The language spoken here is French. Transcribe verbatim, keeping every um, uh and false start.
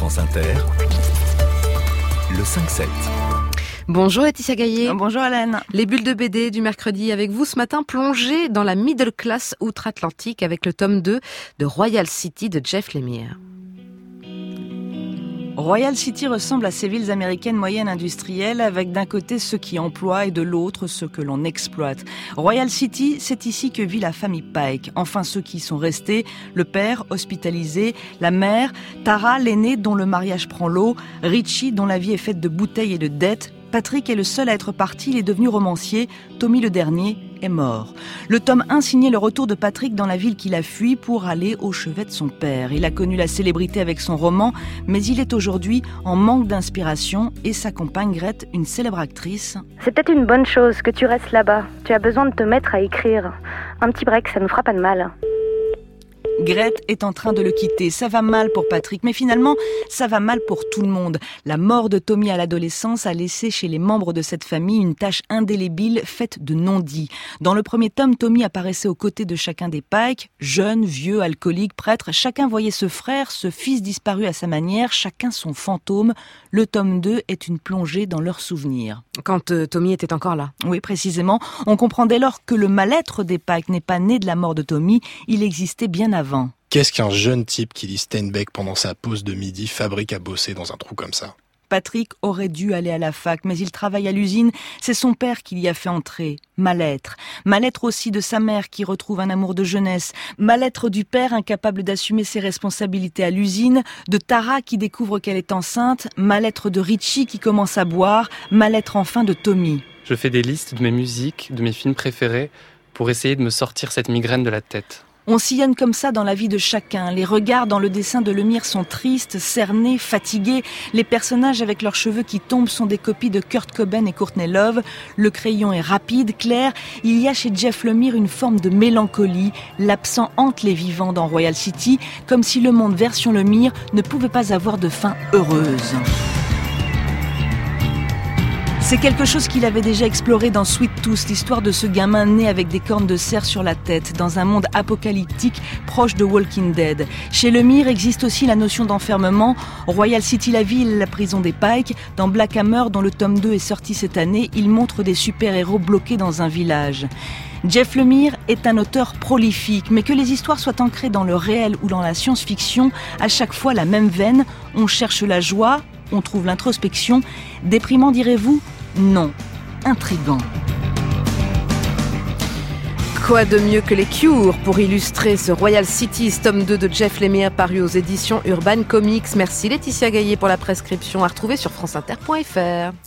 France Inter, le cinq sept. Bonjour Laetitia Gaillet. Bonjour Hélène. Les bulles de B D du mercredi avec vous ce matin, plongée dans la middle class outre-Atlantique avec le tome deux de Royal City de Jeff Lemire. Royal City ressemble à ces villes américaines moyennes industrielles avec d'un côté ceux qui emploient et de l'autre ceux que l'on exploite. Royal City, c'est ici que vit la famille Pike. Enfin ceux qui y sont restés, le père hospitalisé, la mère, Tara l'aînée dont le mariage prend l'eau, Richie dont la vie est faite de bouteilles et de dettes, Patrick est le seul à être parti, il est devenu romancier, Tommy le dernier est mort. Le tome un signait le retour de Patrick dans la ville qu'il a fui pour aller au chevet de son père. Il a connu la célébrité avec son roman, mais il est aujourd'hui en manque d'inspiration et sa compagne Grete, une célèbre actrice. C'est peut-être une bonne chose que tu restes là-bas. Tu as besoin de te mettre à écrire. Un petit break, ça nous fera pas de mal. Grete est en train de le quitter. Ça va mal pour Patrick, mais finalement, ça va mal pour tout le monde. La mort de Tommy à l'adolescence a laissé chez les membres de cette famille une tache indélébile faite de non-dits. Dans le premier tome, Tommy apparaissait aux côtés de chacun des Pike, jeune, vieux, alcoolique, prêtre. Chacun voyait ce frère, ce fils disparu à sa manière, chacun son fantôme. Le tome deux est une plongée dans leurs souvenirs. Quand euh, Tommy était encore là. Oui, précisément. On comprend dès lors que le mal-être des Pike n'est pas né de la mort de Tommy, il existait bien avant. Qu'est-ce qu'un jeune type qui lit Steinbeck pendant sa pause de midi fabrique à bosser dans un trou comme ça ? Patrick aurait dû aller à la fac, mais il travaille à l'usine. C'est son père qui l'y a fait entrer. Mal-être. Mal-être aussi de sa mère qui retrouve un amour de jeunesse. Mal-être du père incapable d'assumer ses responsabilités à l'usine. De Tara qui découvre qu'elle est enceinte. Mal-être de Richie qui commence à boire. Mal-être enfin de Tommy. Je fais des listes de mes musiques, de mes films préférés pour essayer de me sortir cette migraine de la tête. On sillonne comme ça dans la vie de chacun. Les regards dans le dessin de Lemire sont tristes, cernés, fatigués. Les personnages avec leurs cheveux qui tombent sont des copies de Kurt Cobain et Courtney Love. Le crayon est rapide, clair. Il y a chez Jeff Lemire une forme de mélancolie. L'absent hante les vivants dans Royal City, comme si le monde version Lemire ne pouvait pas avoir de fin heureuse. C'est quelque chose qu'il avait déjà exploré dans Sweet Tooth, l'histoire de ce gamin né avec des cornes de cerf sur la tête, dans un monde apocalyptique proche de Walking Dead. Chez Lemire existe aussi la notion d'enfermement. Royal City, la ville, la prison des Pike. Dans Black Hammer, dont le tome deux est sorti cette année, il montre des super-héros bloqués dans un village. Jeff Lemire est un auteur prolifique, mais que les histoires soient ancrées dans le réel ou dans la science-fiction, à chaque fois la même veine. On cherche la joie, on trouve l'introspection. Déprimant, direz-vous ? Non, intriguant. Quoi de mieux que les Cure pour illustrer ce Royal City, tome deux de Jeff Lemire paru aux éditions Urban Comics. Merci Laetitia Gaillet pour la prescription à retrouver sur franceinter point fr.